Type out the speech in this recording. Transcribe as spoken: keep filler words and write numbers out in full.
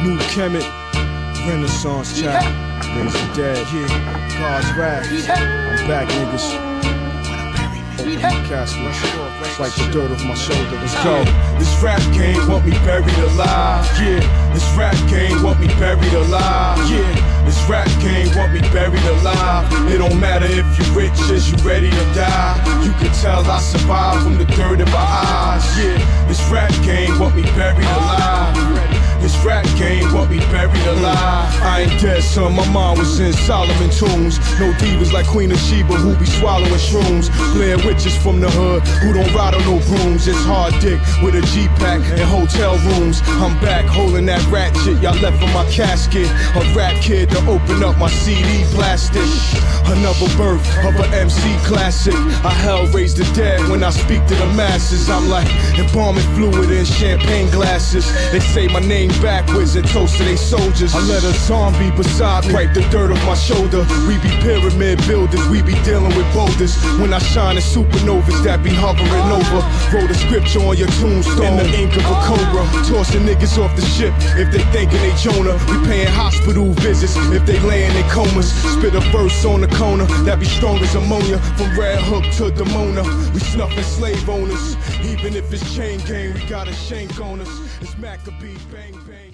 New Kemet, Renaissance child, raise the dead, yeah, God's wrath. I'm back, niggas. Open the casket, it's like the dirt off my shoulder. Let's go. This rap game want me buried alive. Yeah, this rap game want me buried alive. Yeah, this rap game want me buried alive. It don't matter if you rich, is you ready to die? You can tell I survived from the dirt in my eyes. Yeah, this rap game want me buried alive. This rap game want me buried alive. I ain't dead, son, my mind was in Solomon tombs. No divas like Queen of Sheba who be swallowing shrooms. Blair witches from the hood who don't ride on no brooms. It's hard dick with a G-pack and hotel rooms. I'm back holding that ratchet y'all left in my casket. A rap kid to open up my C D plastic. Another birth of an M C classic. I hell raise the dead when I speak to the masses. I'm like embalming fluid in champagne glasses. They say my name backwards and toast to they soldiers. I let a zombie beside me wipe the dirt off my shoulder. We be pyramid builders, we be dealing with boulders. When I shine in supernovas that be hovering over. Wrote a scripture on your tombstone in the ink of a cobra. Tossing niggas off the ship if they thinking they Jonah. We paying hospital visits if they laying in comas. Spit a verse on the corner that be strong as ammonia. From Red Hook to Demona, we snuffing slave owners. Even if it's chain gang, we got a shank on us. It's Maccabee, bang bang.